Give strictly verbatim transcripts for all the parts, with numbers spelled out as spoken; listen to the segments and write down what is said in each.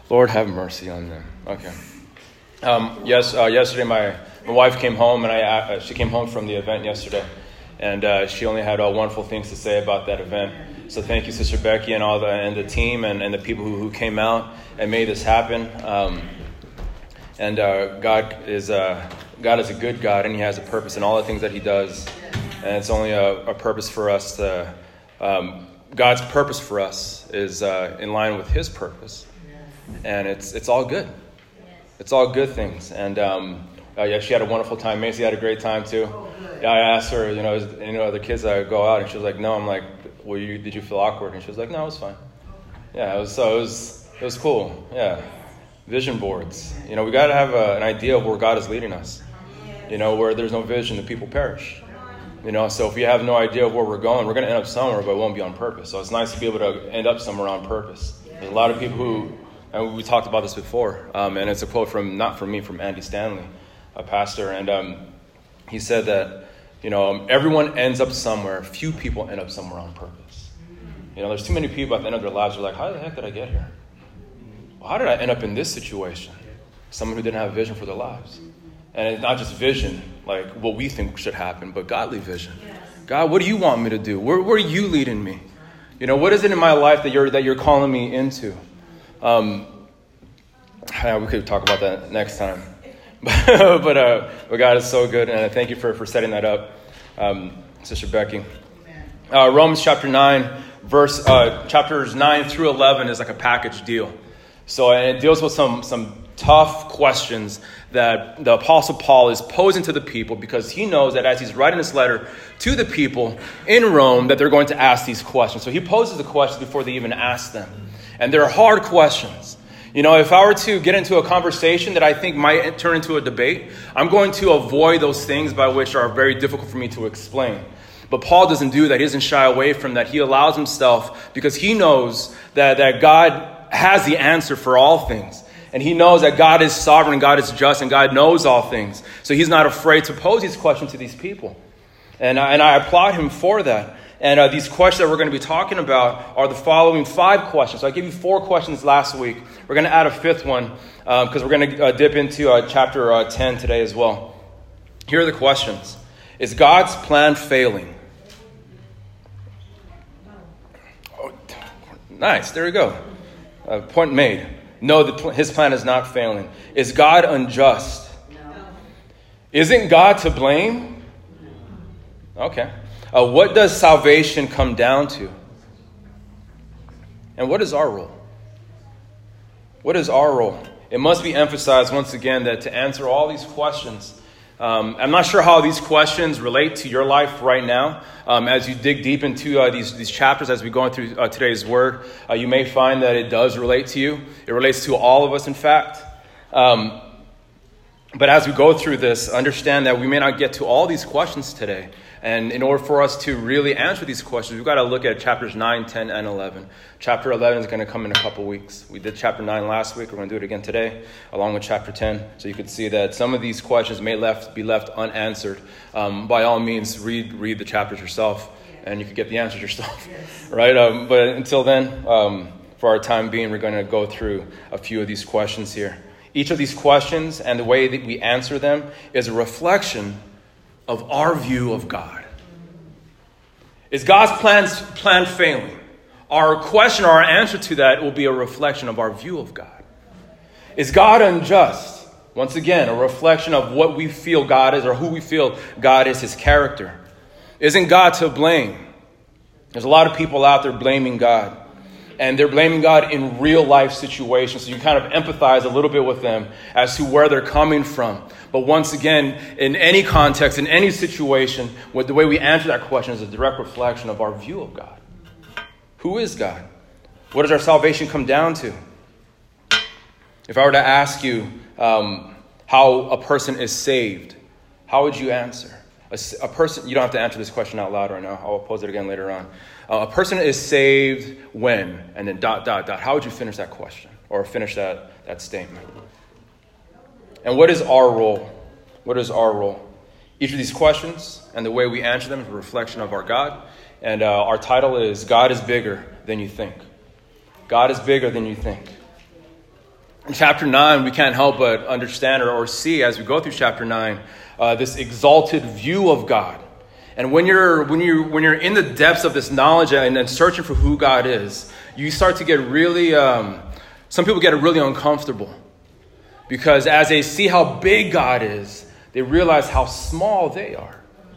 Lord have mercy on them. Okay. Um, yes, uh, yesterday my, my wife came home, and I uh, she came home from the event yesterday, and uh, she only had uh, wonderful things to say about that event. So thank you, Sister Becky, and all the and the team, and, and the people who, who came out and made this happen. Um, and uh, God is uh, God is a good God, and He has a purpose in all the things that He does, and it's only a, a purpose for us to. Um, God's purpose for us is uh, in line with His purpose, and it's it's all good. It's all good things. And um, uh, yeah, she had a wonderful time. Macy had a great time too. Yeah, I asked her, you know, is any other kids that go out, and she was like, no. I'm like, well, you did you feel awkward? And she was like, no, it was fine. Yeah, it was so it was it was cool. Yeah, vision boards. You know, we got to have a, an idea of where God is leading us. You know, where there's no vision, the people perish. You know, so if we have no idea of where we're going, we're going to end up somewhere, but it won't be on purpose. So it's nice to be able to end up somewhere on purpose. There's a lot of people who, and we talked about this before, um, and it's a quote from, not from me, from Andy Stanley, a pastor, and um, he said that, you know, um, everyone ends up somewhere. Few people end up somewhere on purpose. You know, there's too many people at the end of their lives who are like, how the heck did I get here? Well, how did I end up in this situation? Someone who didn't have a vision for their lives. And it's not just vision, like what we think should happen, but godly vision. God, what do you want me to do? Where, where are you leading me? You know, what is it in my life that you're that you're calling me into? Um, yeah, we could talk about that next time. but uh, but God is so good, and I thank you for, for setting that up, um, Sister Becky. Uh, Romans chapter nine, verse uh, chapters nine through eleven is like a package deal. So and it deals with some some tough questions that the Apostle Paul is posing to the people, because he knows that as he's writing this letter to the people in Rome that they're going to ask these questions. So he poses the questions before they even ask them. And they're hard questions. You know, if I were to get into a conversation that I think might turn into a debate, I'm going to avoid those things by which are very difficult for me to explain. But Paul doesn't do that. He doesn't shy away from that. He allows himself, because he knows that, that God has the answer for all things. And he knows that God is sovereign, and God is just, and God knows all things. So he's not afraid to pose these questions to these people. And I, and I applaud him for that. And uh, these questions that we're going to be talking about are the following five questions. So I gave you four questions last week. We're going to add a fifth one because um, we're going to uh, dip into uh, chapter uh, ten today as well. Here are the questions. Is God's plan failing? Oh, nice. There we go. Uh, point made. No, the pl- his plan is not failing. Is God unjust? No. Isn't God to blame? Okay. Uh, what does salvation come down to? And what is our role? What is our role? It must be emphasized once again that to answer all these questions, um, I'm not sure how these questions relate to your life right now. Um, as you dig deep into uh, these, these chapters, as we go through uh, today's word, uh, you may find that it does relate to you. It relates to all of us, in fact. Um, but as we go through this, understand that we may not get to all these questions today. And in order for us to really answer these questions, we've got to look at chapters nine, ten, and eleven. Chapter eleven is going to come in a couple weeks. We did chapter nine last week. We're going to do it again today, along with chapter ten. So you can see that some of these questions may left be left unanswered. Um, by all means, read read the chapters yourself, and you can get the answers yourself. Yes. Right? Um, but until then, um, for our time being, we're going to go through a few of these questions here. Each of these questions and the way that we answer them is a reflection of our view of God. Is God's plans, plan failing? Our question or our answer to that will be a reflection of our view of God. Is God unjust? Once again, a reflection of what we feel God is, or who we feel God is, his character. Isn't God to blame? There's a lot of people out there blaming God. And they're blaming God in real life situations. So you kind of empathize a little bit with them as to where they're coming from. But once again, in any context, in any situation, what the way we answer that question is a direct reflection of our view of God. Who is God? What does our salvation come down to? If I were to ask you um, how a person is saved, how would you answer? A, a person, you don't have to answer this question out loud right now. I'll pose it again later on. Uh, a person is saved when, and then dot, dot, dot. How would you finish that question or finish that, that statement? And what is our role? What is our role? Each of these questions and the way we answer them is a reflection of our God. And uh, our title is God is Bigger Than You Think. God is bigger than you think. in chapter nine, we can't help but understand or, or see as we go through chapter nine, uh, this exalted view of God. And when you're when you when you're in the depths of this knowledge and, and searching for who God is, you start to get really. Um, some people get really uncomfortable because as they see how big God is, they realize how small they are.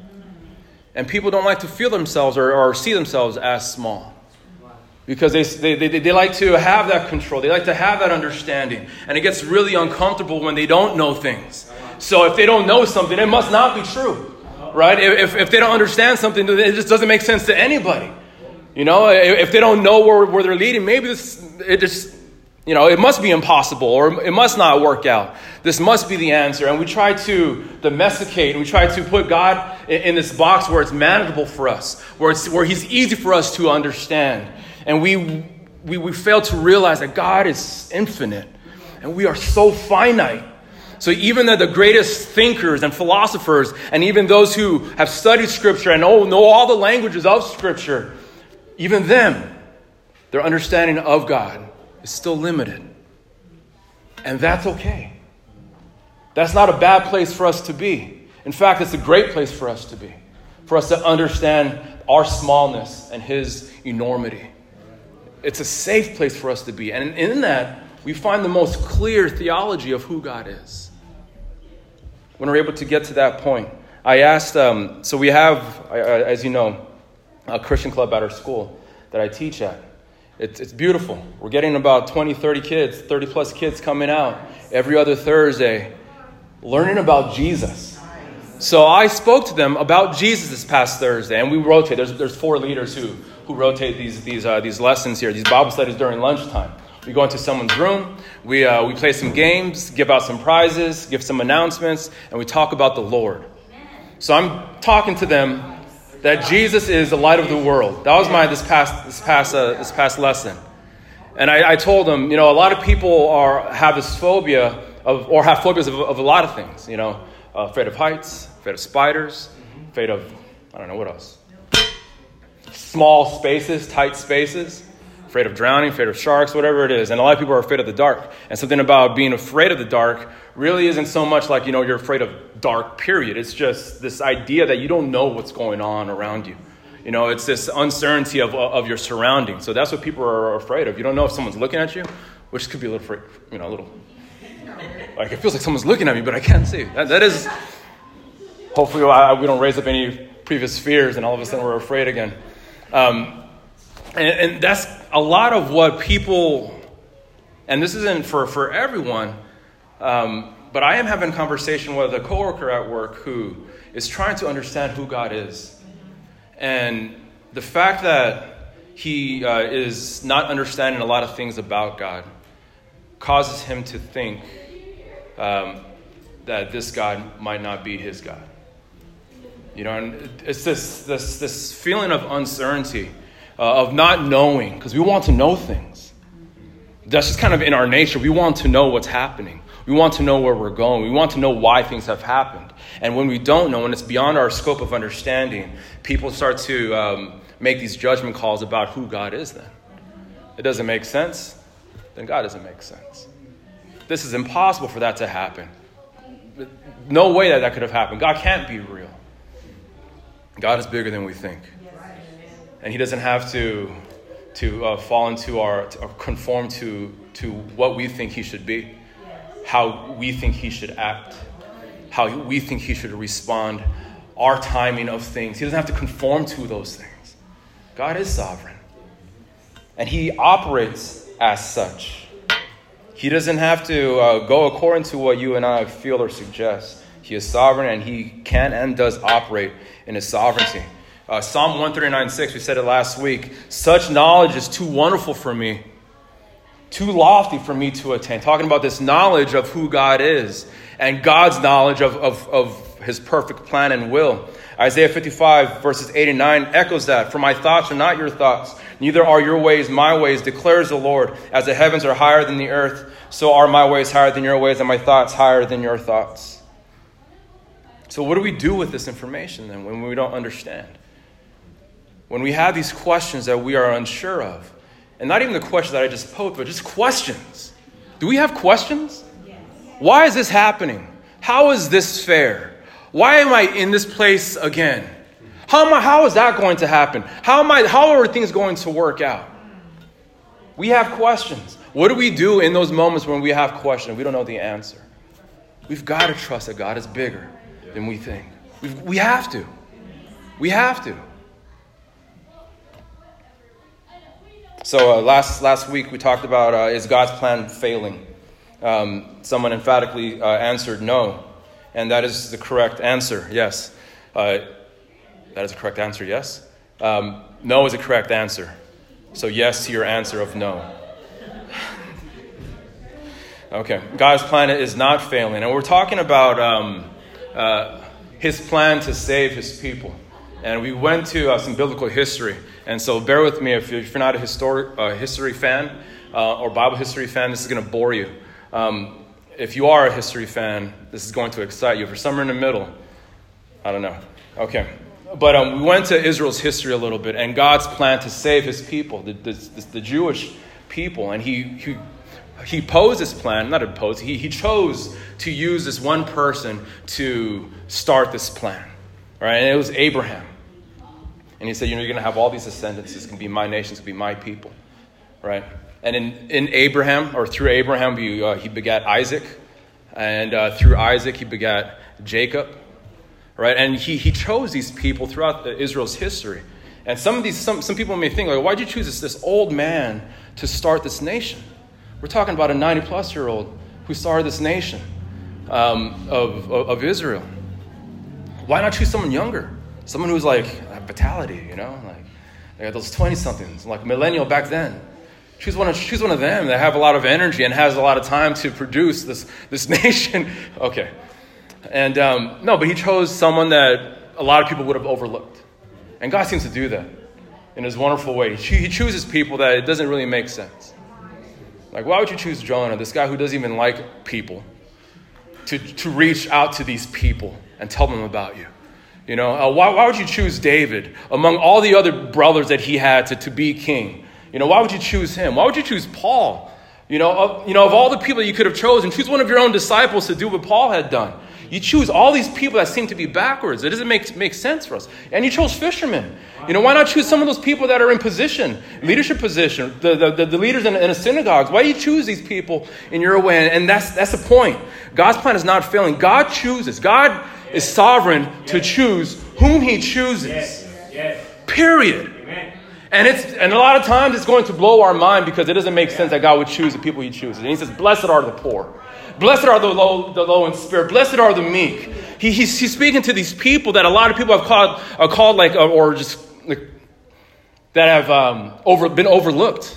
And people don't like to feel themselves or, or see themselves as small because they, they they they like to have that control. They like to have that understanding, and it gets really uncomfortable when they don't know things. So if they don't know something, it must not be true. Right? If if they don't understand something, it just doesn't make sense to anybody. You know, if they don't know where, where they're leading, maybe this, it just, you know, it must be impossible or it must not work out. This must be the answer. And we try to domesticate and we try to put God in, in this box where it's manageable for us, where it's where he's easy for us to understand. And we we, we fail to realize that God is infinite and we are so finite. So even the, the greatest thinkers and philosophers, and even those who have studied Scripture and know, know all the languages of Scripture, even them, their understanding of God is still limited. And that's okay. That's not a bad place for us to be. In fact, it's a great place for us to be. For us to understand our smallness and his enormity. It's a safe place for us to be. And in that, we find the most clear theology of who God is. When we're able to get to that point, I asked, um, so we have, uh, as you know, a Christian club at our school that I teach at. It's, it's beautiful. We're getting about twenty, thirty kids, thirty plus kids coming out every other Thursday, learning about Jesus. So I spoke to them about Jesus this past Thursday, and we rotate. There's there's four leaders who who rotate these these uh, these lessons here, these Bible studies during lunchtime. We go into someone's room, we uh, we play some games, give out some prizes, give some announcements, and we talk about the Lord. So I'm talking to them that Jesus is the light of the world. That was my this past this past uh, this past lesson, and I, I told them, you know, a lot of people are have this phobia of or have phobias of, of a lot of things. You know, uh, afraid of heights, afraid of spiders, afraid of I don't know what else. Small spaces, tight spaces. Afraid of drowning, afraid of sharks, whatever it is. And a lot of people are afraid of the dark. And something about being afraid of the dark really isn't so much like, you know, you're afraid of dark, period. It's just this idea that you don't know what's going on around you. You know, it's this uncertainty of of your surroundings. So that's what people are afraid of. You don't know if someone's looking at you, which could be a little, you know, a little, like it feels like someone's looking at me, but I can't see. That, that is, hopefully I, we don't raise up any previous fears and all of a sudden we're afraid again. Um, and, and that's a lot of what people, and this isn't for, for everyone, um, but I am having a conversation with a coworker at work who is trying to understand who God is. And the fact that he uh, is not understanding a lot of things about God causes him to think um, that this God might not be his God. You know, and it's this this this feeling of uncertainty, uh, of not knowing, because we want to know things. That's just kind of in our nature. We want to know what's happening. We want to know where we're going. We want to know why things have happened. And when we don't know, when it's beyond our scope of understanding, people start to um, make these judgment calls about who God is then. It doesn't make sense, then God doesn't make sense. This is impossible for that to happen. No way that that could have happened. God can't be real. God is bigger than we think. And he doesn't have to to uh, fall into our, to, or conform to, to what we think he should be, how we think he should act, how we think he should respond, our timing of things. He doesn't have to conform to those things. God is sovereign. And he operates as such. He doesn't have to uh, go according to what you and I feel or suggest. He is sovereign and he can and does operate in his sovereignty. Uh, Psalm one thirty-nine six, we said it last week. Such knowledge is too wonderful for me, too lofty for me to attain. Talking about this knowledge of who God is and God's knowledge of, of, of his perfect plan and will. Isaiah fifty-five verses eight and nine echoes that. For my thoughts are not your thoughts, neither are your ways my ways, declares the Lord. As the heavens are higher than the earth, so are my ways higher than your ways, and my thoughts higher than your thoughts. So what do we do with this information then when we don't understand? When we have these questions that we are unsure of, and not even the questions that I just posed, but just questions. Do we have questions? Why is this happening? How is this fair? Why am I in this place again? How am I, how is that going to happen? How am I, how are things going to work out? We have questions. What do we do in those moments when we have questions? We don't know the answer. We've got to trust that God is bigger than we think. We've, we have to. We have to. So uh, last last week we talked about uh, is God's plan failing? Um, someone emphatically uh, answered no, and that is the correct answer. Yes, uh, that is the correct answer. Yes, um, no is the correct answer. So yes to your answer of no. Okay, God's plan is not failing, and we're talking about um, uh, His plan to save His people. And we went to uh, some biblical history. And so bear with me if you're, if you're not a historic, uh, history fan uh, or Bible history fan, this is going to bore you. Um, if you are a history fan, this is going to excite you. If you're somewhere in the middle, I don't know. Okay. But um, we went to Israel's history a little bit and God's plan to save his people, the, the, the Jewish people. And he, he, he posed this plan, not opposed, he, he chose to use this one person to start this plan. Right? And it was Abraham. And he said, you know, you're going to have all these descendants. It's going to be my nation. It's going to be my people. Right? And in, in Abraham, or through Abraham, he, uh, he begat Isaac. And uh, through Isaac, he begat Jacob. Right? And he, he chose these people throughout Israel's history. And some of these, some, some people may think, like, why'd you choose this, this old man to start this nation? We're talking about a ninety-plus-year-old who started this nation um, of, of, of Israel. Why not choose someone younger? Someone who's like vitality, you know, like they got those twenty-somethings, like millennial back then. Choose one of choose one of them that have a lot of energy and has a lot of time to produce this this nation. Okay, and um, no, but he chose someone that a lot of people would have overlooked, and God seems to do that in His wonderful way. He, he chooses people that it doesn't really make sense. Like, why would you choose Jonah, this guy who doesn't even like people, to to reach out to these people and tell them about you? You know, uh, why, why would you choose David among all the other brothers that he had to, to be king? You know, why would you choose him? Why would you choose Paul? You know, of, you know, of all the people you could have chosen, choose one of your own disciples to do what Paul had done. You choose all these people that seem to be backwards. It doesn't make, make sense for us. And you chose fishermen. You know, why not choose some of those people that are in position, leadership position, the, the, the, the leaders in, in the synagogues? Why do you choose these people in your way? And, and that's, that's the point. God's plan is not failing. God chooses. God is sovereign to choose whom He chooses. Yes. Yes. Period. Amen. And it's and a lot of times it's going to blow our mind because it doesn't make yeah. sense that God would choose the people He chooses. And He says, "Blessed are the poor, blessed are the low, the low in spirit, blessed are the meek." He, he's, he's speaking to these people that a lot of people have called, are called like, or just like, that have um, over been overlooked,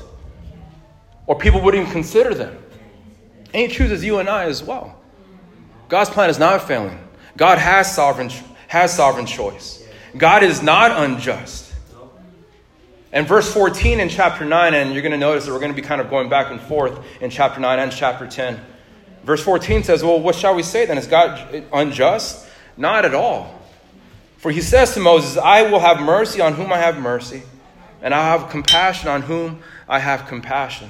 or people wouldn't even consider them. And He chooses you and I as well. God's plan is not failing. God has sovereign has sovereign choice. God is not unjust. And verse fourteen in chapter nine, and you're going to notice that we're going to be kind of going back and forth in chapter nine and chapter ten. Verse fourteen says, well, what shall we say then? Is God unjust? Not at all. For He says to Moses, I will have mercy on whom I have mercy, and I'll have compassion on whom I have compassion.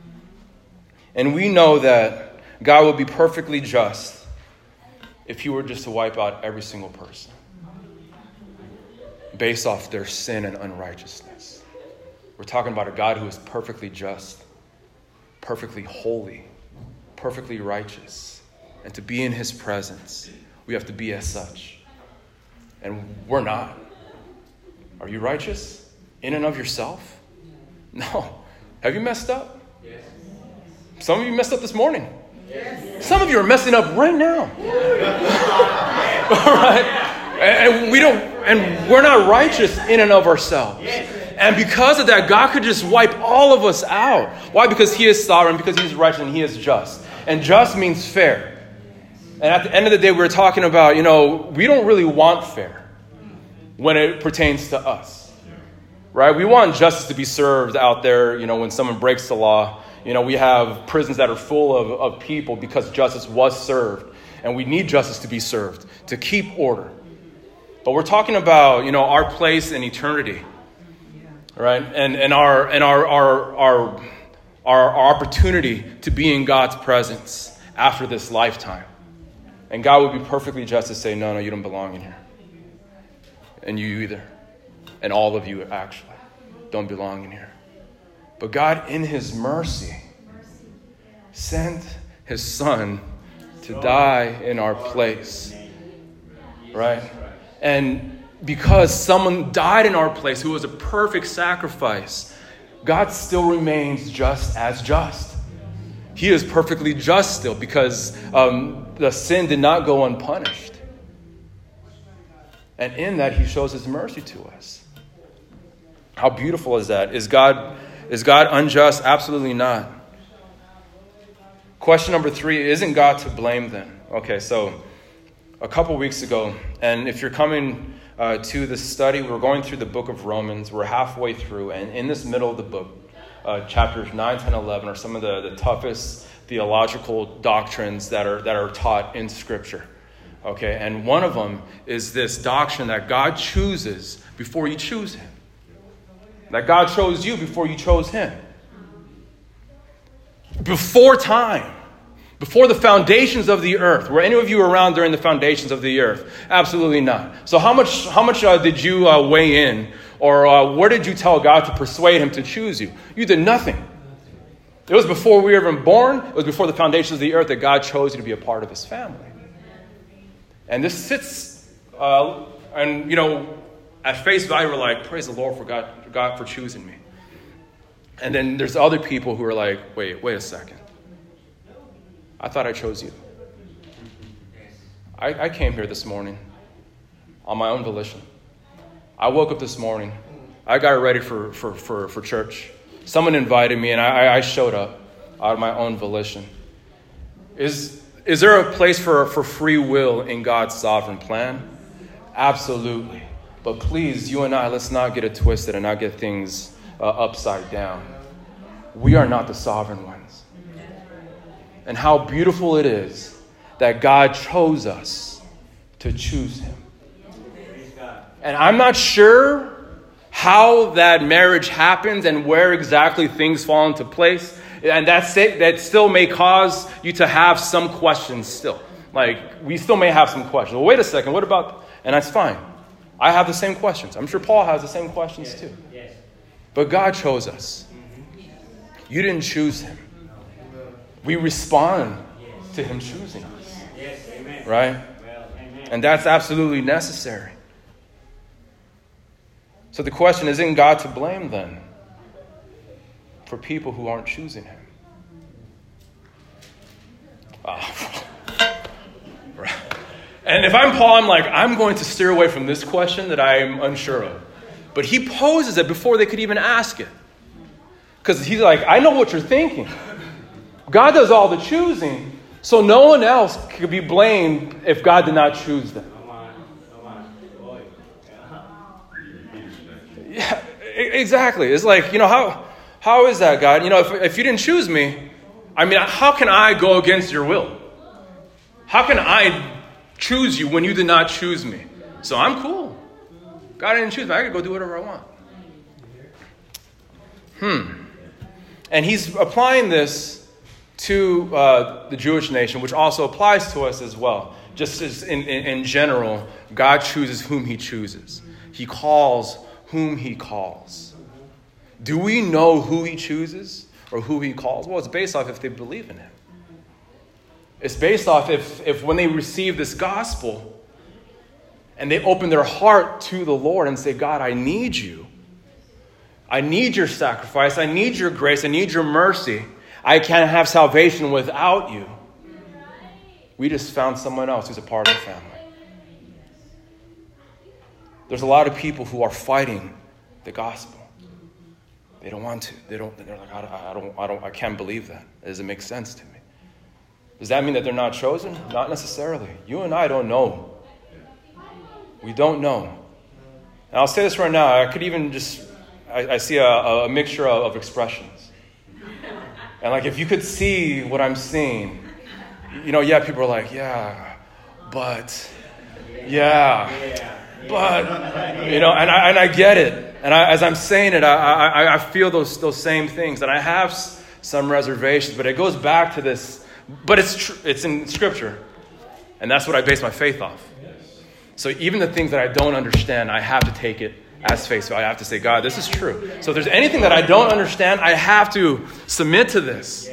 And we know that God will be perfectly just if He were just to wipe out every single person based off their sin and unrighteousness. We're talking about a God who is perfectly just, perfectly holy, perfectly righteous. And to be in His presence, we have to be as such. And we're not. Are you righteous in and of yourself? No. Have you messed up? Yes. Some of you messed up this morning. Yes. Some of you are messing up right now. All right? And we don't, and we're not righteous in and of ourselves. And because of that, God could just wipe all of us out. Why? Because He is sovereign, because He's righteous, and He is just. And just means fair. And at the end of the day, we're talking about, you know, we don't really want fair when it pertains to us. Right? We want justice to be served out there, you know, when someone breaks the law. You know, we have prisons that are full of, of people because justice was served. And we need justice to be served, to keep order. But we're talking about, you know, our place in eternity. Right? And and our and our our our our, our opportunity to be in God's presence after this lifetime. And God would be perfectly just to say, no, no, you don't belong in here. And you either. And all of you actually don't belong in here. But God, in his mercy, sent his son to die in our place. Right? And because someone died in our place who was a perfect sacrifice, God still remains just as just. He is perfectly just still because um, the sin did not go unpunished. And in that, he shows his mercy to us. How beautiful is that? Is God, is God unjust? Absolutely not. Question number three, isn't God to blame then? Okay, so a couple weeks ago, and if you're coming uh, to this study, we're going through the book of Romans. We're halfway through, and in this middle of the book, uh, chapters nine, ten, eleven are some of the, the toughest theological doctrines that are that are taught in Scripture. Okay, and one of them is this doctrine that God chooses before you choose him. That God chose you before you chose him. Before time. Before the foundations of the earth. Were any of you around during the foundations of the earth? Absolutely not. So how much how much uh, did you uh, weigh in? Or uh, where did you tell God to persuade him to choose you? You did nothing. It was before we were even born. It was before the foundations of the earth that God chose you to be a part of his family. And this sits, uh, and you know, at face value, we're like, praise the Lord for God, for God for choosing me. And then there's other people who are like, wait, wait a second. I thought I chose you. I, I came here this morning on my own volition. I woke up this morning. I got ready for, for, for, for church. Someone invited me, and I, I showed up out of my own volition. Is is there a place for, for free will in God's sovereign plan? Absolutely. But please, you and I, let's not get it twisted and not get things uh, upside down. We are not the sovereign ones. And how beautiful it is that God chose us to choose him. And I'm not sure how that marriage happens and where exactly things fall into place. And that's it, that still may cause you to have some questions still. Like, we still may have some questions. Well, wait a second, what about... And that's fine. I have the same questions. I'm sure Paul has the same questions yes. too. Yes. But God chose us. You didn't choose him. We respond yes. to him choosing us. Yes. Amen. Right? Well, amen. And that's absolutely necessary. So the question, isn't God to blame then for people who aren't choosing him? Oh. Right. And if I'm Paul, I'm like, I'm going to steer away from this question that I'm unsure of. But he poses it before they could even ask it. Because he's like, I know what you're thinking. God does all the choosing, so no one else could be blamed if God did not choose them. Yeah, exactly. It's like, you know, how how is that, God? You know, if if you didn't choose me, I mean, how can I go against your will? How can I choose you when you did not choose me? So I'm cool. God didn't choose me. I can go do whatever I want. Hmm. And he's applying this to uh, the Jewish nation, which also applies to us as well. Just as in, in, in general, God chooses whom he chooses. He calls whom he calls. Do we know who he chooses or who he calls? Well, it's based off if they believe in him. It's based off if, if when they receive this gospel and they open their heart to the Lord and say, God, I need you. I need your sacrifice. I need your grace. I need your mercy. I can't have salvation without you. We just found someone else who's a part of the family. There's a lot of people who are fighting the gospel. They don't want to. They don't. They're like, I, I don't. I don't. I can't believe that. It doesn't make sense to me. Does that mean that they're not chosen? Not necessarily. You and I don't know. We don't know. And I'll say this right now. I could even just. I, I see a, a mixture of, of expressions. And like, if you could see what I'm seeing, you know, yeah, people are like, yeah, but, yeah, but, you know, and I and I get it. And I, as I'm saying it, I, I I feel those those same things. And I have some reservations, but it goes back to this. But it's tr- it's in Scripture, and that's what I base my faith off. So even the things that I don't understand, I have to take it as faith. So I have to say, God, this is true. So if there's anything that I don't understand, I have to submit to this.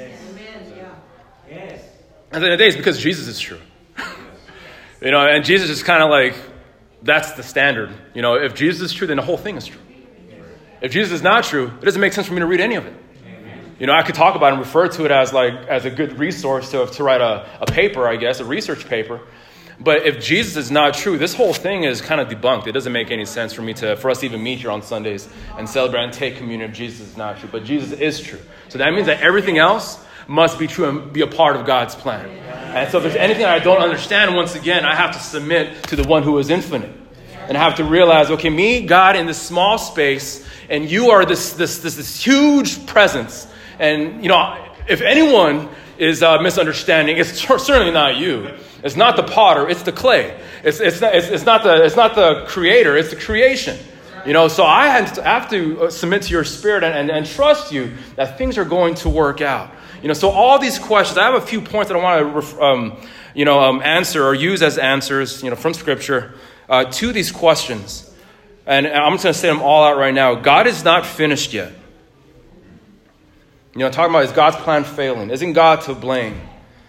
At the end of the day, it's because Jesus is true. You know, and Jesus is kind of like, that's the standard. You know, if Jesus is true, then the whole thing is true. If Jesus is not true, it doesn't make sense for me to read any of it. You know, I could talk about it and refer to it as like as a good resource to, to write a, a paper, I guess, a research paper. But if Jesus is not true, this whole thing is kind of debunked. It doesn't make any sense for me to, for us to even meet here on Sundays and celebrate and take communion if Jesus is not true. But Jesus is true. So that means that everything else must be true and be a part of God's plan. And so if there's anything I don't understand, once again, I have to submit to the one who is infinite. And I have to realize, okay, me, God, in this small space, and you are this this this, this huge presence. And, you know, if anyone is uh, misunderstanding, it's certainly not you. It's not the potter, it's the clay. It's it's not, it's, it's not the it's not the creator, it's the creation. You know, so I have to, have to submit to your spirit and, and, and trust you that things are going to work out. You know, so all these questions, I have a few points that I want to, um, you know, um, answer or use as answers, you know, from Scripture uh, to these questions. And I'm just going to say them all out right now. God is not finished yet. You know, talking about, is God's plan failing? Isn't God to blame?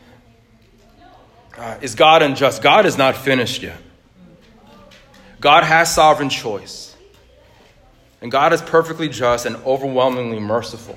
Uh, is God unjust? God is not finished yet. God has sovereign choice. And God is perfectly just and overwhelmingly merciful.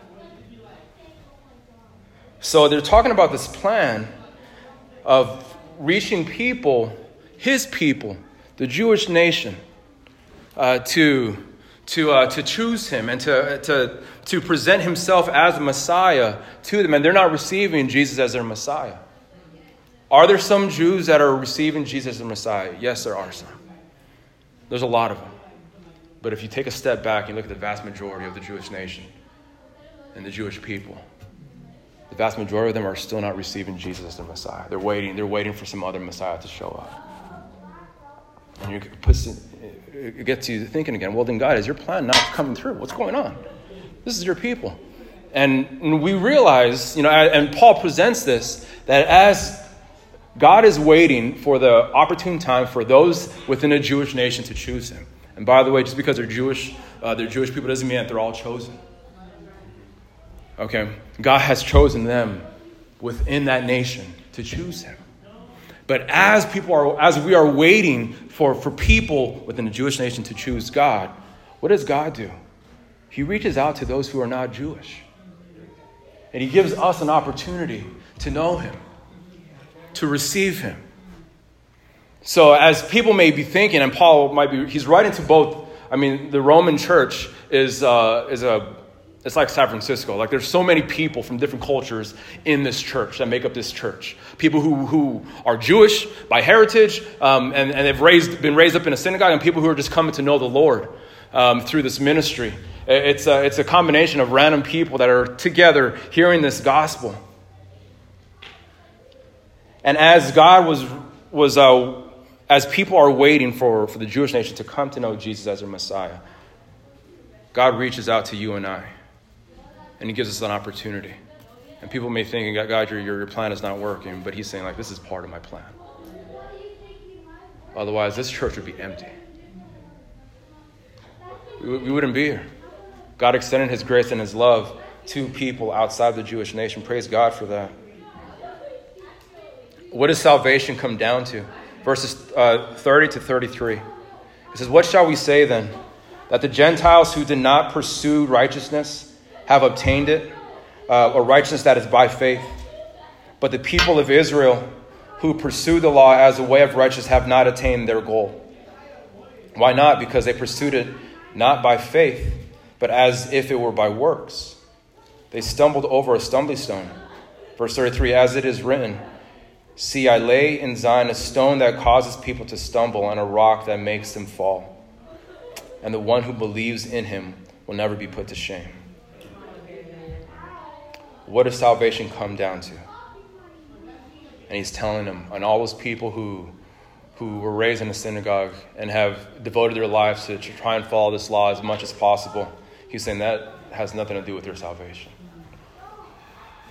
So they're talking about this plan of reaching people, his people, the Jewish nation, uh, to to uh, to choose him and to to to present himself as the Messiah to them, and they're not receiving Jesus as their Messiah. Are there some Jews that are receiving Jesus as their Messiah? Yes, there are some. There's a lot of them. But if you take a step back and look at the vast majority of the Jewish nation and the Jewish people, the vast majority of them are still not receiving Jesus as their Messiah. They're waiting. They're waiting for some other Messiah to show up. And you it gets you thinking again, well, then God, is your plan not coming through? What's going on? This is your people. And we realize, you know, and Paul presents this, that as God is waiting for the opportune time for those within a Jewish nation to choose him. And by the way, just because they're Jewish, uh, they're Jewish people doesn't mean that they're all chosen. Okay, God has chosen them within that nation to choose him. But as people are, as we are waiting for, for people within the Jewish nation to choose God, what does God do? He reaches out to those who are not Jewish. And he gives us an opportunity to know him, to receive him. So as people may be thinking, and Paul might be, he's writing to both, I mean, the Roman church is uh, is a, it's like San Francisco. Like there's so many people from different cultures in this church that make up this church. People who, who are Jewish by heritage, um, and, and they've raised, been raised up in a synagogue, and people who are just coming to know the Lord um, through this ministry. It's a, it's a combination of random people that are together hearing this gospel. And as God was, was uh, as people are waiting for, for the Jewish nation to come to know Jesus as their Messiah, God reaches out to you and I. And he gives us an opportunity. And people may think, God, your, your plan is not working. But he's saying, like, this is part of my plan. Otherwise, this church would be empty. We, we wouldn't be here. God extended his grace and his love to people outside the Jewish nation. Praise God for that. What does salvation come down to? Verses uh, thirty to thirty-three. It says, what shall we say then? That the Gentiles who did not pursue righteousness have obtained it, uh, or righteousness that is by faith. But the people of Israel who pursue the law as a way of righteousness have not attained their goal. Why not? Because they pursued it not by faith, but as if it were by works. They stumbled over a stumbling stone. Verse thirty-three, as it is written, see, I lay in Zion a stone that causes people to stumble, and a rock that makes them fall. And the one who believes in him will never be put to shame. What does salvation come down to? And he's telling them, and all those people who who were raised in a synagogue and have devoted their lives to try and follow this law as much as possible, he's saying that has nothing to do with their salvation.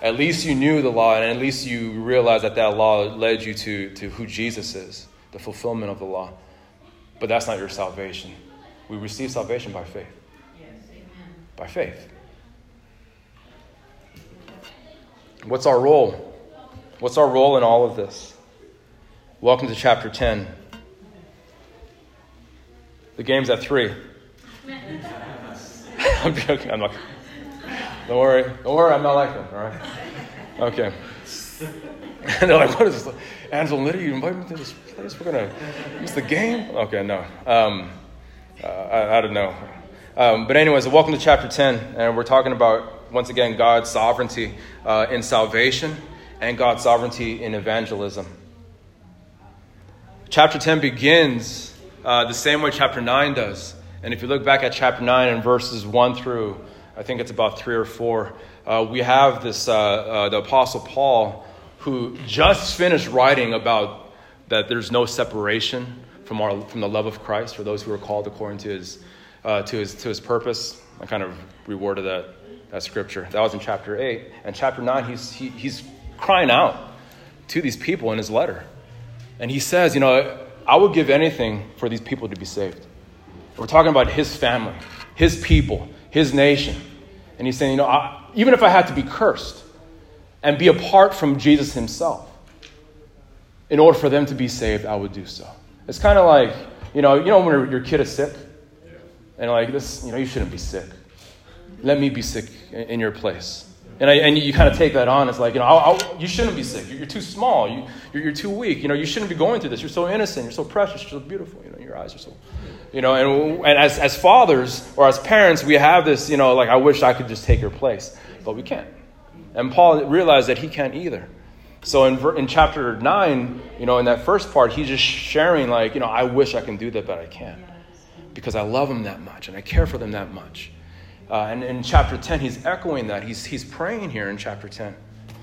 At least you knew the law, and at least you realized that that law led you to, to who Jesus is, the fulfillment of the law. But that's not your salvation. We receive salvation by faith. Yes, amen. By faith. What's our role? What's our role in all of this? Welcome to chapter ten. The game's at three. I'm joking. I'm not. Don't worry. Don't worry. I'm not like that. All right. Okay. And they're like, "What is this? Angela and Lydia, you invite me to this place? We're gonna use the game?" Okay. No. Um, uh, I, I don't know. Um, but anyways, welcome to chapter ten, and we're talking about once again God's sovereignty uh, in salvation and God's sovereignty in evangelism. Chapter ten begins uh, the same way chapter nine does. And if you look back at chapter nine and verses one through, I think it's about three or four, uh, we have this, uh, uh, the Apostle Paul, who just finished writing about that there's no separation from our from the love of Christ for those who are called according to his uh, to his to his purpose. I kind of reworded that that scripture. That was in chapter eight. And chapter nine, he's he, he's crying out to these people in his letter. And he says, you know, I would give anything for these people to be saved. We're talking about his family, his people, his nation. And he's saying, you know, I, even if I had to be cursed and be apart from Jesus himself, in order for them to be saved, I would do so. It's kind of like, you know, you know when your kid is sick? And like this, you know, you shouldn't be sick. Let me be sick in, in your place. And, I, and you kind of take that on. It's like, you know, I'll, I'll, you shouldn't be sick. You're, you're too small. You, you're, you're too weak. You know, you shouldn't be going through this. You're so innocent. You're so precious. You're so beautiful. You know, your eyes are so, you know, and, and as, as fathers or as parents, we have this, you know, like, I wish I could just take your place. But we can't. And Paul realized that he can't either. So in, in chapter nine, you know, in that first part, he's just sharing like, you know, I wish I can do that, but I can't. Because I love them that much and I care for them that much. Uh, and in chapter ten, he's echoing that. He's, he's praying here in chapter ten.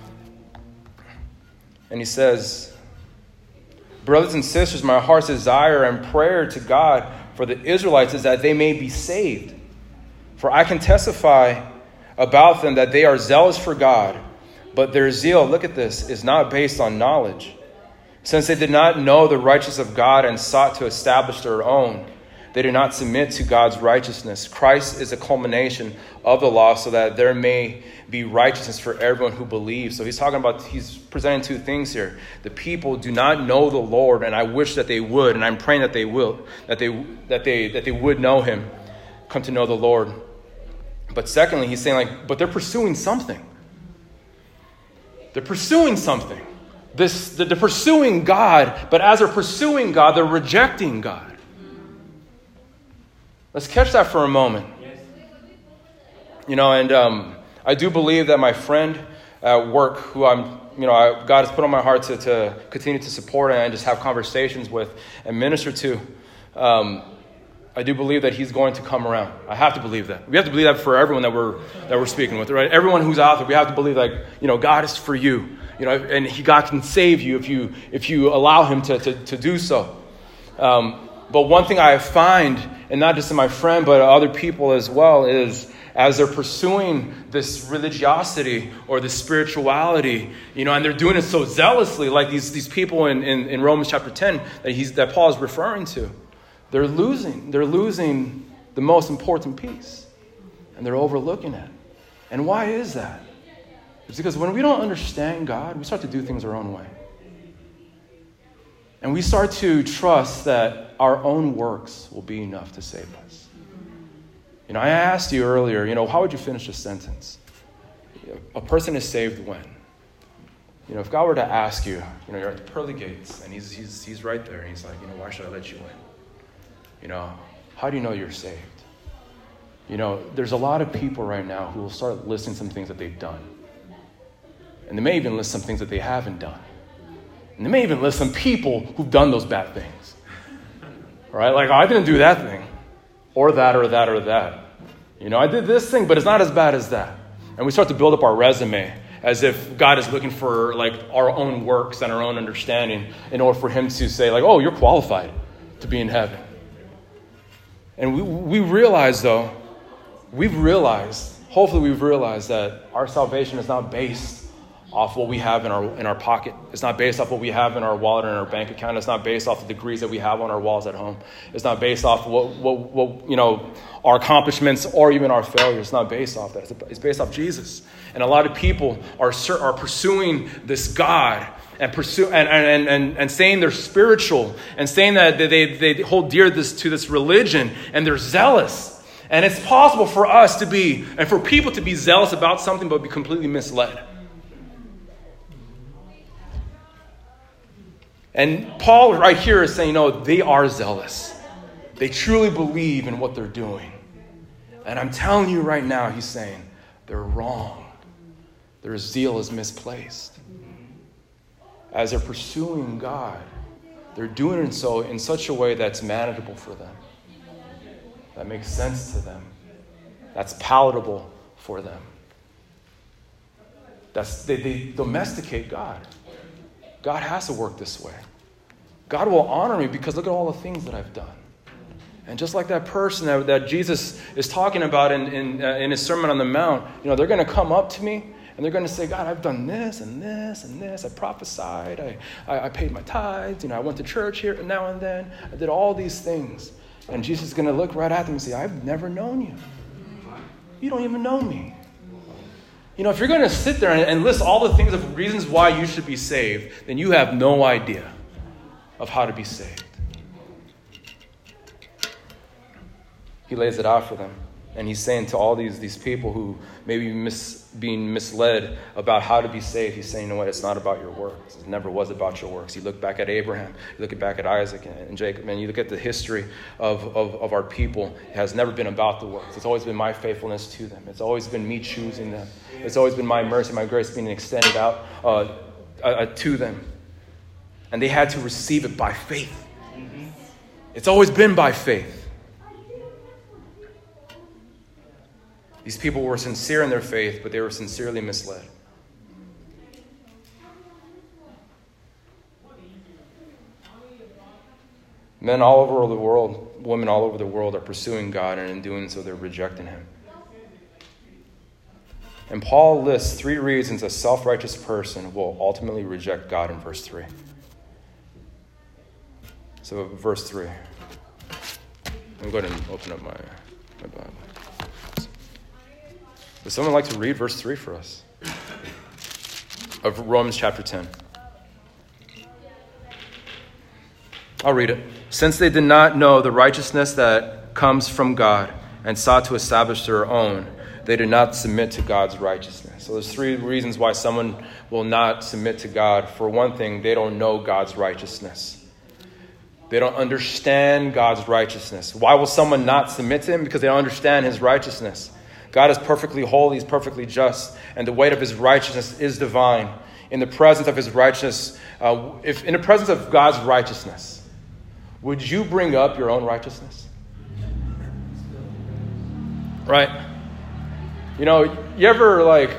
And he says, brothers and sisters, my heart's desire and prayer to God for the Israelites is that they may be saved. For I can testify about them that they are zealous for God, but their zeal, look at this, is not based on knowledge. Since they did not know the righteousness of God and sought to establish their own, they do not submit to God's righteousness. Christ is a culmination of the law so that there may be righteousness for everyone who believes. So he's talking about, he's presenting two things here. The people do not know the Lord, and I wish that they would, and I'm praying that they will, that they that they that they would know him, come to know the Lord. But secondly, he's saying like, but they're pursuing something. They're pursuing something. This they're pursuing God, but as they're pursuing God, they're rejecting God. Let's catch that for a moment. You know, and um, I do believe that my friend at work, who I'm, you know, I, God has put on my heart to, to continue to support and just have conversations with and minister to, um, I do believe that he's going to come around. I have to believe that. We have to believe that for everyone that we're that we're speaking with, right? Everyone who's out there, we have to believe like, you know, God is for you, you know, and he, God can save you if you if you allow him to to, to do so. Um, but one thing I find, and not just in my friend, but other people as well, is as they're pursuing this religiosity or this spirituality, you know, and they're doing it so zealously, like these, these people in, in, in Romans chapter ten that he's that Paul is referring to, they're losing. They're losing the most important piece. And they're overlooking it. And why is that? It's because when we don't understand God, we start to do things our own way. And we start to trust that our own works will be enough to save us. You know, I asked you earlier, you know, how would you finish a sentence? A person is saved when? You know, if God were to ask you, you know, you're at the pearly gates, and he's he's he's right there, and he's like, you know, why should I let you in? You know, how do you know you're saved? You know, there's a lot of people right now who will start listing some things that they've done. And they may even list some things that they haven't done. And they may even list some people who've done those bad things. All right? Like, oh, I didn't do that thing. Or that, or that, or that. You know, I did this thing, but it's not as bad as that. And we start to build up our resume as if God is looking for, like, our own works and our own understanding in order for him to say, like, oh, you're qualified to be in heaven. And we we realize, though, we've realized, hopefully we've realized that our salvation is not based off what we have in our in our pocket. It's not based off what we have in our wallet or in our bank account. It's not based off the degrees that we have on our walls at home. It's not based off what what, what you know our accomplishments or even our failures. It's not based off that. It's based off Jesus. And a lot of people are are pursuing this God and pursue and and and, and saying they're spiritual and saying that they they hold dear this to this religion and they're zealous. And it's possible for us to be and for people to be zealous about something but be completely misled. And Paul right here is saying, no, they are zealous. They truly believe in what they're doing. And I'm telling you right now, he's saying, they're wrong. Their zeal is misplaced. As they're pursuing God, they're doing it so in such a way that's manageable for them. That makes sense to them. That's palatable for them. That's they, they domesticate God. God has to work this way. God will honor me because look at all the things that I've done. And just like that person that, that Jesus is talking about in, in, uh, in his Sermon on the Mount, you know, they're going to come up to me and they're going to say, God, I've done this and this and this. I prophesied. I, I, I paid my tithes. You know, I went to church here and now and then. I did all these things. And Jesus is going to look right at them and say, I've never known you. You don't even know me. You know, if you're going to sit there and, and list all the things of reasons why you should be saved, then you have no idea of how to be saved. He lays it out for them. And he's saying to all these, these people who may be mis, being misled about how to be saved, he's saying, you know what, it's not about your works. It never was about your works. You look back at Abraham, you look back at Isaac and, and Jacob, and you look at the history of, of, of our people. It has never been about the works. It's always been my faithfulness to them. It's always been me choosing them. It's always been my mercy, my grace being extended out uh, uh, to them. And they had to receive it by faith. It's always been by faith. These people were sincere in their faith, but they were sincerely misled. Men all over the world, women all over the world are pursuing God, and in doing so, they're rejecting him. And Paul lists three reasons a self-righteous person will ultimately reject God in verse three. So verse three. Let me go ahead and open up my, my Bible. Would someone like to read verse three for us? Of Romans chapter ten. I'll read it. Since they did not know the righteousness that comes from God and sought to establish their own, they did not submit to God's righteousness. So there's three reasons why someone will not submit to God. For one thing, they don't know God's righteousness. They don't understand God's righteousness. Why will someone not submit to him? Because they don't understand his righteousness. God is perfectly holy, he's perfectly just, and the weight of his righteousness is divine. In the presence of his righteousness, uh, if in the presence of God's righteousness, would you bring up your own righteousness? Right? You know, you ever like,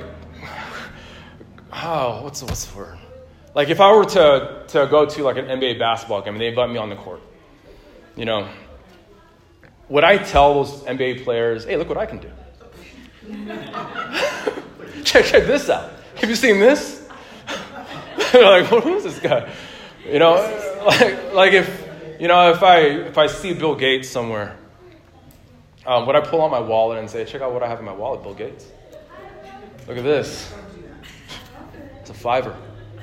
oh, what's the, what's the word? Like if I were to, to go to like an N B A basketball game and they invite me on the court, you know, would I tell those N B A players, hey, look what I can do? check, check this out. Have you seen this? They're like, well, who's this guy? You know, like, like if, you know, if I if I see Bill Gates somewhere, um, would I pull out my wallet and say, check out what I have in my wallet, Bill Gates? Look at this. It's a fiver.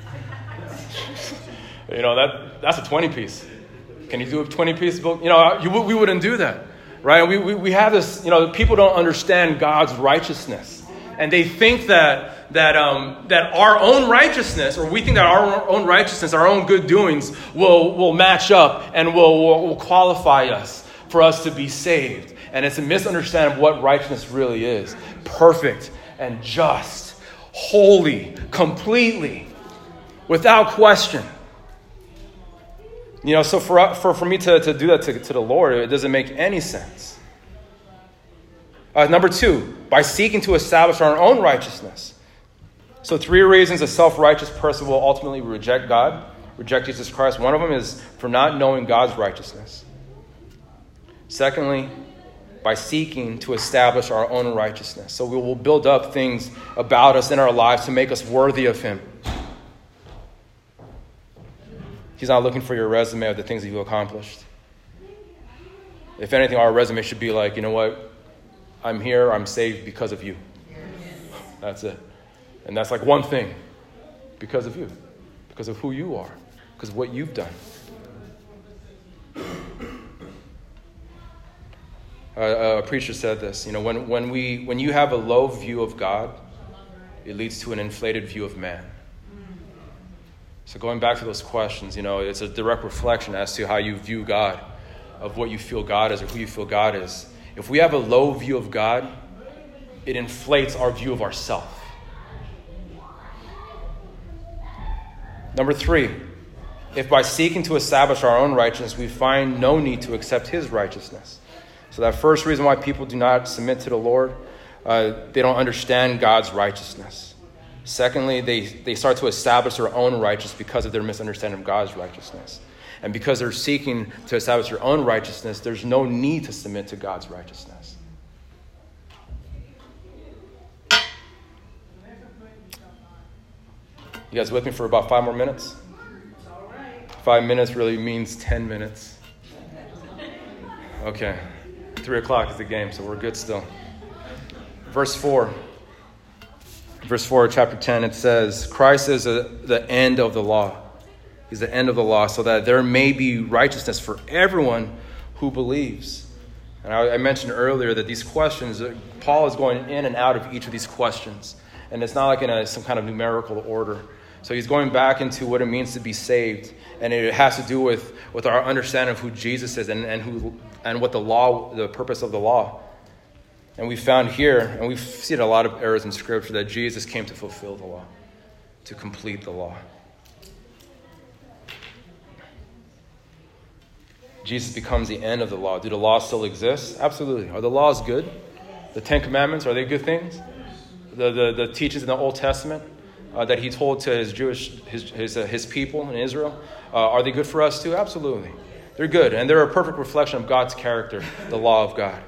You know, that that's a twenty piece. Can you do a twenty piece, Bill? You know, you, we wouldn't do that. Right? We, we we have this, you know, people don't understand God's righteousness. And they think that that um that our own righteousness, or we think that our own righteousness, our own good doings will will match up and will, will, will qualify us for us to be saved. And it's a misunderstanding of what righteousness really is. Perfect and just, holy, completely, without question. You know, so for for, for me to, to do that to, to the Lord, it doesn't make any sense. Uh, number two, by seeking to establish our own righteousness. So three reasons a self-righteous person will ultimately reject God, reject Jesus Christ. One of them is for not knowing God's righteousness. Secondly, by seeking to establish our own righteousness. So we will build up things about us in our lives to make us worthy of him. He's not looking for your resume of the things that you've accomplished. If anything, our resume should be like, you know what? I'm here, I'm saved because of you. That's it. And that's like one thing. Because of you. Because of who you are. Because of what you've done. Uh, a preacher said this, you know, when, when we when you have a low view of God, it leads to an inflated view of man. So going back to those questions, you know, it's a direct reflection as to how you view God, of what you feel God is or who you feel God is. If we have a low view of God, it inflates our view of ourselves. Number three, if by seeking to establish our own righteousness, we find no need to accept his righteousness. So that first reason why people do not submit to the Lord, uh, they don't understand God's righteousness. Secondly, they, they start to establish their own righteousness because of their misunderstanding of God's righteousness. And because they're seeking to establish their own righteousness, there's no need to submit to God's righteousness. You guys with me for about five more minutes? Five minutes really means ten minutes. Okay. Three o'clock is the game, so we're good still. Verse four. Verse four, chapter ten, it says, Christ is a, the end of the law. He's the end of the law, so that there may be righteousness for everyone who believes. And I, I mentioned earlier that these questions, Paul is going in and out of each of these questions. And it's not like in a, some kind of numerical order. So he's going back into what it means to be saved. And it has to do with, with our understanding of who Jesus is and, and who and what the law, the purpose of the law. And we found here, and we've seen a lot of errors in Scripture, that Jesus came to fulfill the law, to complete the law. Jesus becomes the end of the law. Do the laws still exist? Absolutely. Are the laws good? The Ten Commandments, are they good things? The the, the teachings in the Old Testament uh, that he told to his Jewish his his, uh, his people in Israel, uh, are they good for us too? Absolutely. They're good, and they're a perfect reflection of God's character, the law of God.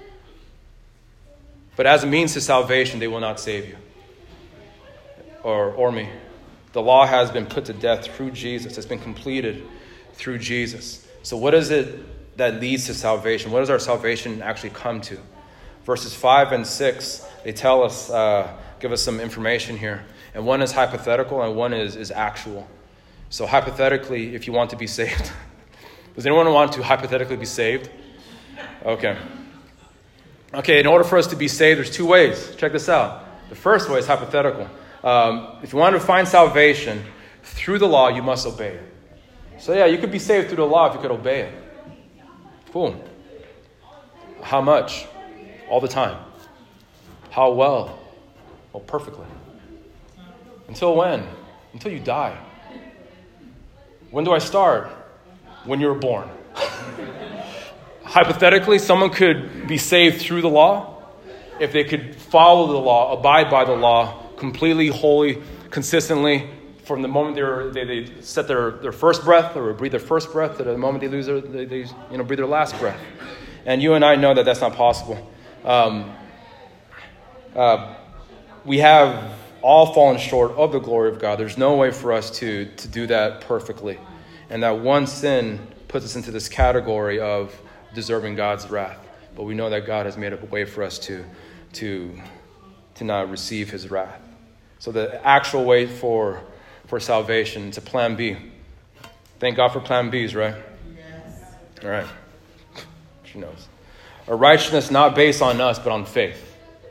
But as a means to salvation, they will not save you or or me. The law has been put to death through Jesus. It's been completed through Jesus. So what is it that leads to salvation? What does our salvation actually come to? Verses five and six, they tell us, uh, give us some information here. And one is hypothetical and one is, is actual. So hypothetically, if you want to be saved, does anyone want to hypothetically be saved? Okay. Okay, in order for us to be saved, there's two ways. Check this out. The first way is hypothetical. Um, if you want to find salvation through the law, you must obey it. So yeah, you could be saved through the law if you could obey it. Cool. How much? All the time. How well? Well, perfectly. Until when? Until you die. When do I start? When you were born. Hypothetically, someone could be saved through the law if they could follow the law, abide by the law, completely, wholly, consistently, from the moment they were, they, they set their, their first breath or breathe their first breath to the moment they lose their, they, they you know breathe their last breath. And you and I know that that's not possible. Um, uh, we have all fallen short of the glory of God. There's no way for us to to do that perfectly, and that one sin puts us into this category of deserving God's wrath. But we know that God has made a way for us to to to not receive His wrath. So the actual way for for salvation, it's a plan B. Thank God for plan Bs, right? Yes. All right. She knows. A righteousness not based on us, but on faith.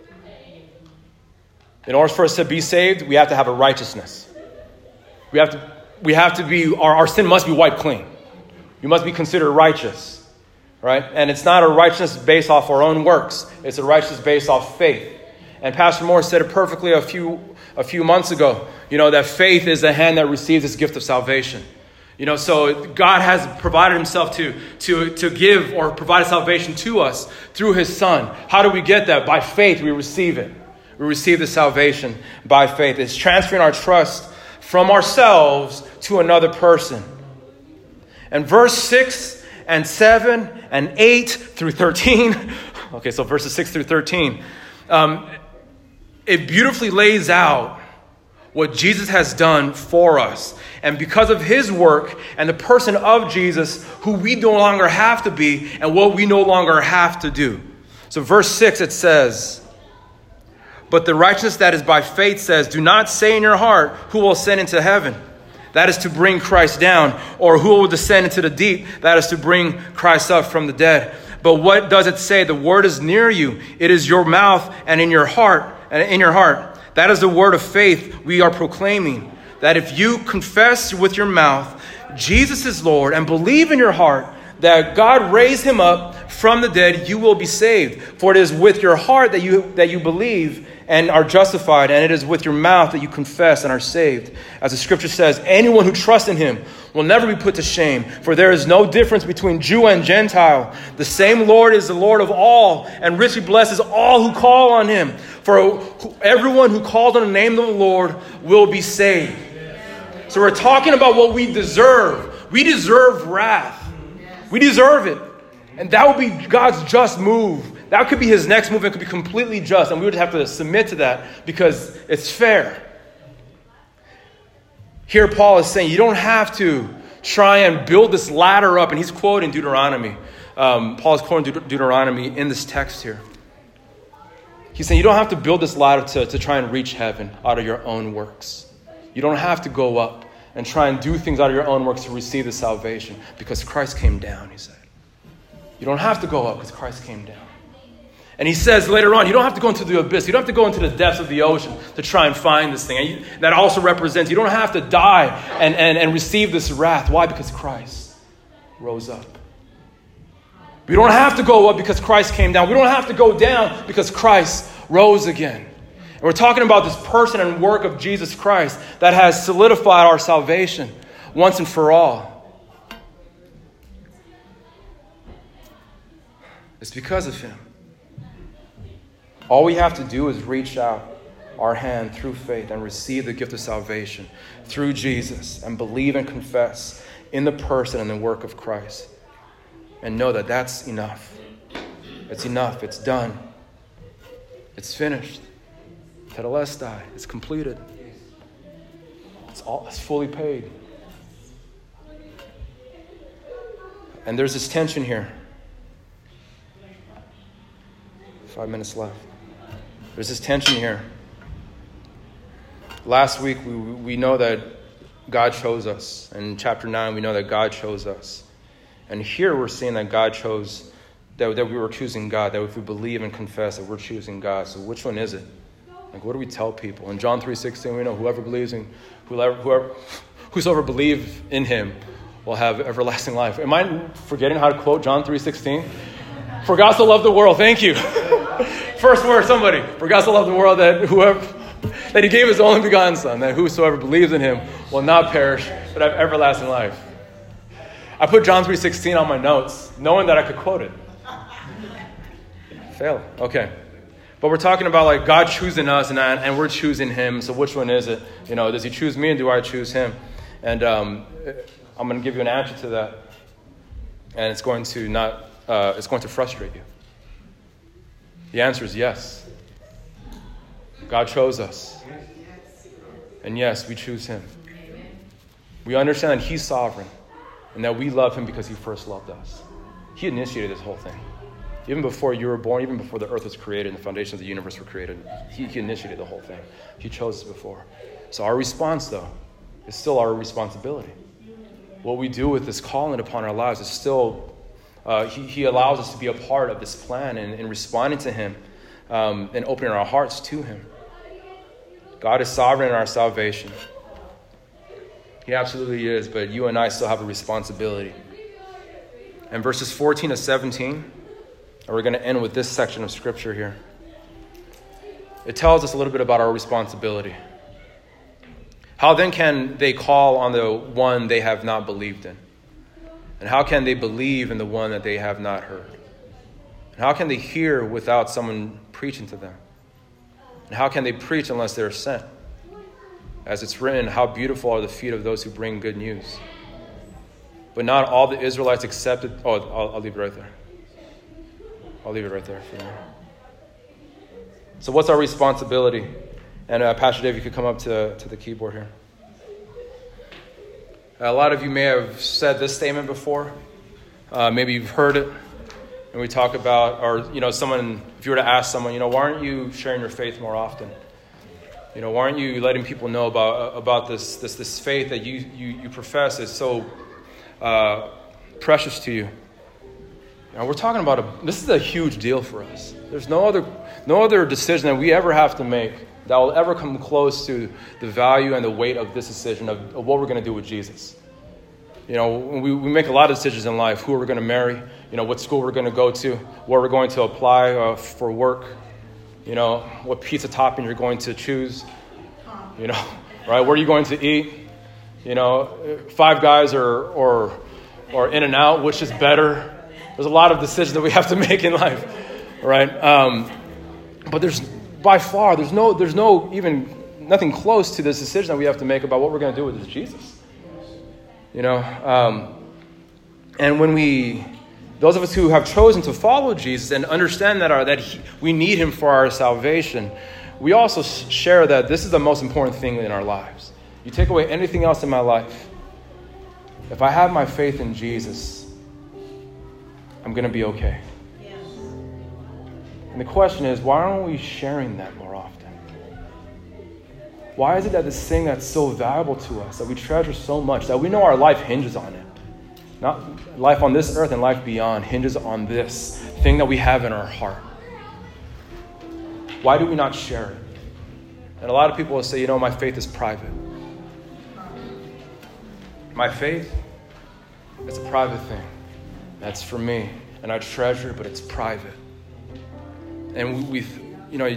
In order for us to be saved, we have to have a righteousness. We have to, we have to be, our, our sin must be wiped clean. We must be considered righteous, right? And it's not a righteousness based off our own works. It's a righteousness based off faith. And Pastor Moore said it perfectly a few a few months ago, you know, that faith is the hand that receives this gift of salvation. You know, so God has provided himself to, to, to give or provide salvation to us through his Son. How do we get that? By faith, we receive it. We receive the salvation by faith. It's transferring our trust from ourselves to another person. And verse six and seven and eight through thirteen, Okay, so verses six through thirteen. Um, it beautifully lays out what Jesus has done for us. And because of his work and the person of Jesus, who we no longer have to be and what we no longer have to do. So verse six, it says, but the righteousness that is by faith says, do not say in your heart, who will ascend into heaven? That is to bring Christ down. Or who will descend into the deep? That is to bring Christ up from the dead. But what does it say? The word is near you. It is your mouth and in your heart, and in your heart. That is the word of faith we are proclaiming. That if you confess with your mouth Jesus is Lord and believe in your heart that God raised him up from the dead, you will be saved. For it is with your heart that you that you believe and are justified, and it is with your mouth that you confess and are saved. As the scripture says, anyone who trusts in him will never be put to shame, for there is no difference between Jew and Gentile. The same Lord is the Lord of all, and richly blesses all who call on him. For everyone who calls on the name of the Lord will be saved. So we're talking about what we deserve. We deserve wrath. We deserve it. And that would be God's just move. That could be his next move. It could be completely just. And we would have to submit to that because it's fair. Here Paul is saying you don't have to try and build this ladder up. And he's quoting Deuteronomy. Um, Paul is quoting Deut- Deuteronomy in this text here. He's saying you don't have to build this ladder to, to try and reach heaven out of your own works. You don't have to go up and try and do things out of your own works to receive the salvation because Christ came down, he said. You don't have to go up because Christ came down. And he says later on, you don't have to go into the abyss. You don't have to go into the depths of the ocean to try and find this thing. And you, that also represents you don't have to die and, and, and receive this wrath. Why? Because Christ rose up. We don't have to go up because Christ came down. We don't have to go down because Christ rose again. And we're talking about this person and work of Jesus Christ that has solidified our salvation once and for all. It's because of him. All we have to do is reach out our hand through faith and receive the gift of salvation through Jesus and believe and confess in the person and the work of Christ. And know that that's enough. It's enough. It's done. It's finished. Tetelestai. It's completed. It's all. It's fully paid. And there's this tension here. Five minutes left. There's this tension here. Last week, we, we know that God chose us. And in chapter nine, we know that God chose us. And here we're seeing that God chose, that, that we were choosing God, that if we believe and confess that we're choosing God. So which one is it? Like, what do we tell people? In John three sixteen, we know whoever believes in, whoever, whoever, whosoever believes in him will have everlasting life. Am I forgetting how to quote John three sixteen? For God so loved the world. Thank you. First word, somebody. For God so loved the world that whoever that he gave his only begotten Son, that whosoever believes in him will not perish, but have everlasting life. I put John three sixteen on my notes, knowing that I could quote it. Fail. Okay. But we're talking about like God choosing us and and we're choosing him. So which one is it? You know, does he choose me and do I choose him? And um, I'm going to give you an answer to that. And it's going to not, uh, it's going to frustrate you. The answer is yes. God chose us. And yes, we choose him. We understand that he's sovereign and that we love him because he first loved us. He initiated this whole thing. Even before you were born, even before the earth was created and the foundations of the universe were created, he, he initiated the whole thing. He chose us before. So our response, though, is still our responsibility. What we do with this calling upon our lives is still, uh, he, he allows us to be a part of this plan and, and responding to him um, and opening our hearts to him. God is sovereign in our salvation. He absolutely is, but you and I still have a responsibility. And verses fourteen to seventeen, and we're going to end with this section of scripture here. It tells us a little bit about our responsibility. How then can they call on the one they have not believed in? And how can they believe in the one that they have not heard? And how can they hear without someone preaching to them? And how can they preach unless they're sent? As it's written, how beautiful are the feet of those who bring good news. But not all the Israelites accepted. Oh, I'll, I'll leave it right there. I'll leave it right there for now. So what's our responsibility? And uh, Pastor Dave, you could come up to, to the keyboard here. A lot of you may have said this statement before. Uh, maybe you've heard it. And we talk about, or, you know, someone, if you were to ask someone, you know, why aren't you sharing your faith more often? You know, why aren't you letting people know about about this this this faith that you you, you profess is so uh, precious to you? You know, we're talking about a, this is a huge deal for us. There's no other no other decision that we ever have to make that will ever come close to the value and the weight of this decision of, of what we're going to do with Jesus. You know, we, we make a lot of decisions in life: who we're going to marry, you know, what school we're going to go to, where we're going to apply uh, for work, you know, what pizza topping you're going to choose, you know, right? Where are you going to eat? You know, Five Guys or or or In-N-Out, which is better? There's a lot of decisions that we have to make in life, right? Um, but there's by far there's no there's no even nothing close to this decision that we have to make about what we're going to do with this Jesus. You know, um, and when we, those of us who have chosen to follow Jesus and understand that our, that he, we need him for our salvation, we also share that this is the most important thing in our lives. You take away anything else in my life, if I have my faith in Jesus, I'm going to be okay. Yes. And the question is, why aren't we sharing that more often? Why is it that this thing that's so valuable to us, that we treasure so much, that we know our life hinges on it? Not life on this earth and life beyond hinges on this thing that we have in our heart. Why do we not share it? And a lot of people will say, you know, my faith is private. My faith, it's a private thing. That's for me. And I treasure it, but it's private. And we, we you know,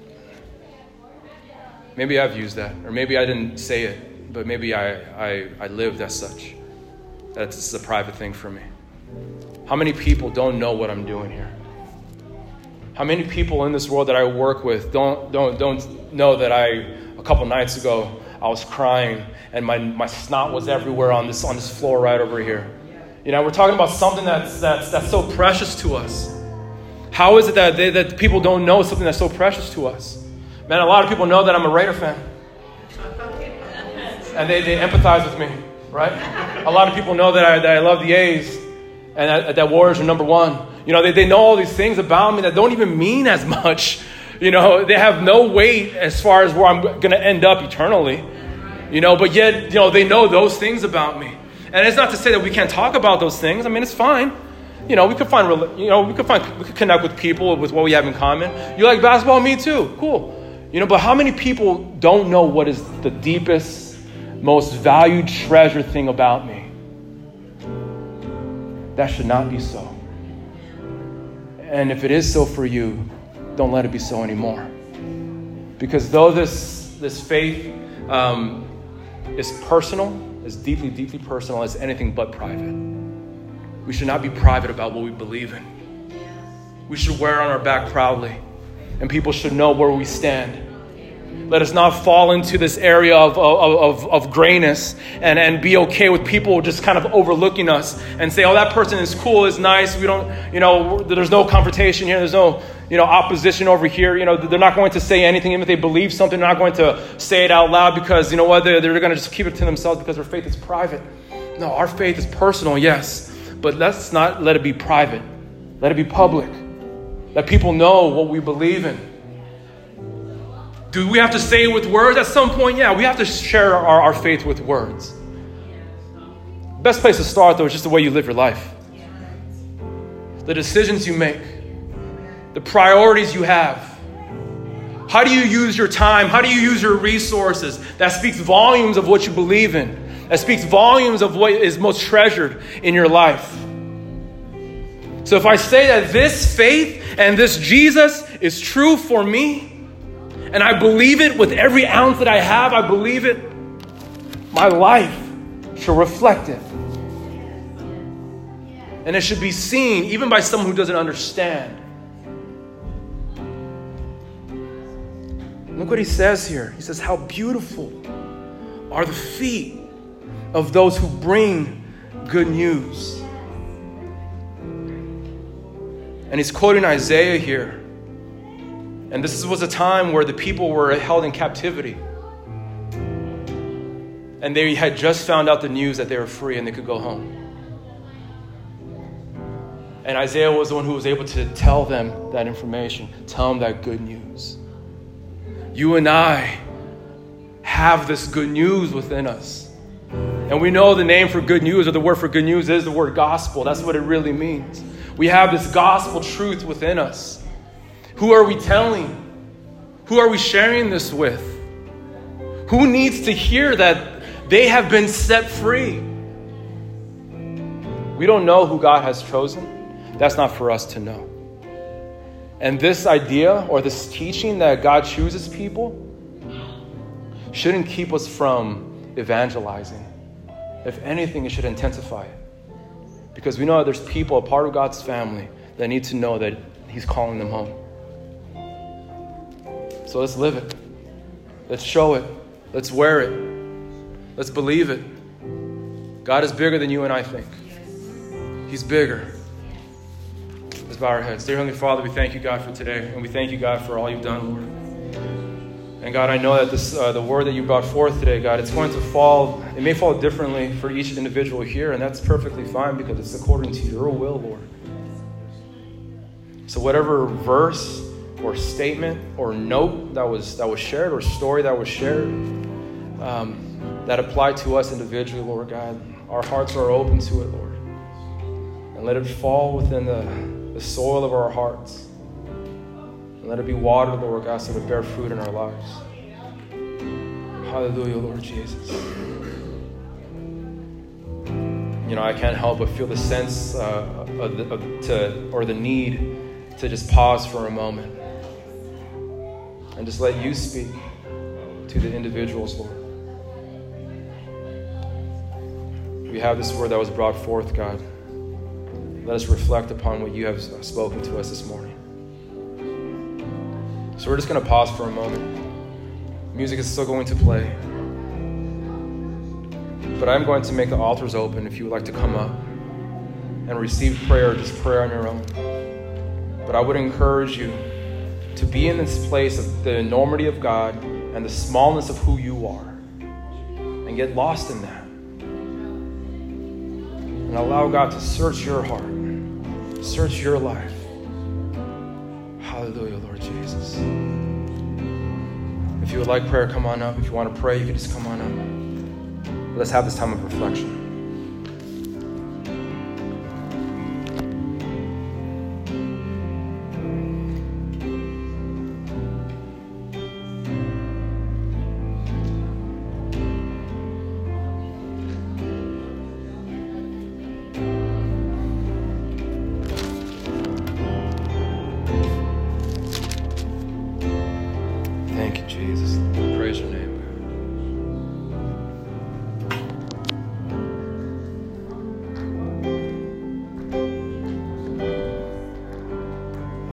maybe I've used that, or maybe I didn't say it, but maybe I, I, I lived as such. That's a private thing for me. How many people don't know what I'm doing here? How many people in this world that I work with don't don't don't know that I, a couple nights ago, I was crying and my, my snot was everywhere on this on this floor right over here. You know, we're talking about something that's that's that's so precious to us. How is it that they, that people don't know something that's so precious to us? Man, a lot of people know that I'm a Raider fan. And they, they empathize with me, right? A lot of people know that I, that I love the A's and that, that Warriors are number one. You know, they, they know all these things about me that don't even mean as much. You know, they have no weight as far as where I'm going to end up eternally. You know, but yet, you know, they know those things about me. And it's not to say that we can't talk about those things. I mean, it's fine. You know, we could find, you know, we could find, we could connect with people with what we have in common. You like basketball? Me too. Cool. You know, but how many people don't know what is the deepest, most valued treasure thing about me? That should not be so. And if it is so for you, don't let it be so anymore. Because though this this faith um, is personal, is deeply, deeply personal, is anything but private. We should not be private about what we believe in. We should wear it on our back proudly. And people should know where we stand. Let us not fall into this area of, of, of, of grayness and, and be okay with people just kind of overlooking us and say, oh, that person is cool, is nice. We don't, you know, there's no confrontation here. There's no, you know, opposition over here. You know, they're not going to say anything. Even if they believe something, they're not going to say it out loud because, you know what, they're, they're going to just keep it to themselves because their faith is private. No, our faith is personal, yes. But let's not let it be private. Let it be public. Let people know what we believe in. Do we have to say it with words? At some point, yeah, we have to share our, our faith with words. Best place to start, though, is just the way you live your life. The decisions you make. The priorities you have. How do you use your time? How do you use your resources? That speaks volumes of what you believe in. That speaks volumes of what is most treasured in your life. So if I say that this faith and this Jesus is true for me, and I believe it with every ounce that I have, I believe it, my life should reflect it. And it should be seen even by someone who doesn't understand. Look what he says here. He says, how beautiful are the feet of those who bring good news. And he's quoting Isaiah here. And this was a time where the people were held in captivity. And they had just found out the news that they were free and they could go home. And Isaiah was the one who was able to tell them that information, tell them that good news. You and I have this good news within us. And we know the name for good news, or the word for good news, is the word gospel. That's what it really means. We have this gospel truth within us. Who are we telling? Who are we sharing this with? Who needs to hear that they have been set free? We don't know who God has chosen. That's not for us to know. And this idea or this teaching that God chooses people shouldn't keep us from evangelizing. If anything, it should intensify it. Because we know that there's people, a part of God's family, that need to know that he's calling them home. So let's live it. Let's show it. Let's wear it. Let's believe it. God is bigger than you and I think. He's bigger. Let's bow our heads. Dear Heavenly Father, we thank you, God, for today. And we thank you, God, for all you've done, Lord. And God, I know that this, uh, the word that you brought forth today, God, it's going to fall, it may fall differently for each individual here, and that's perfectly fine because it's according to your will, Lord. So whatever verse or statement or note that was that was shared or story that was shared um, that applied to us individually, Lord God, our hearts are open to it, Lord. And let it fall within the, the soil of our hearts. And let it be watered, Lord God, so it bear fruit in our lives. Hallelujah, Lord Jesus. You know, I can't help but feel the sense uh, of the, of, to, or the need to just pause for a moment and just let you speak to the individuals, Lord. We have this word that was brought forth, God. Let us reflect upon what you have spoken to us this morning. So we're just going to pause for a moment. Music is still going to play. But I'm going to make the altars open if you would like to come up and receive prayer, just prayer on your own. But I would encourage you to be in this place of the enormity of God and the smallness of who you are and get lost in that. And allow God to search your heart, search your life. Hallelujah, Lord Jesus. If you would like prayer, come on up. If you want to pray, you can just come on up. Let's have this time of reflection. Thank you, Jesus. Praise your name.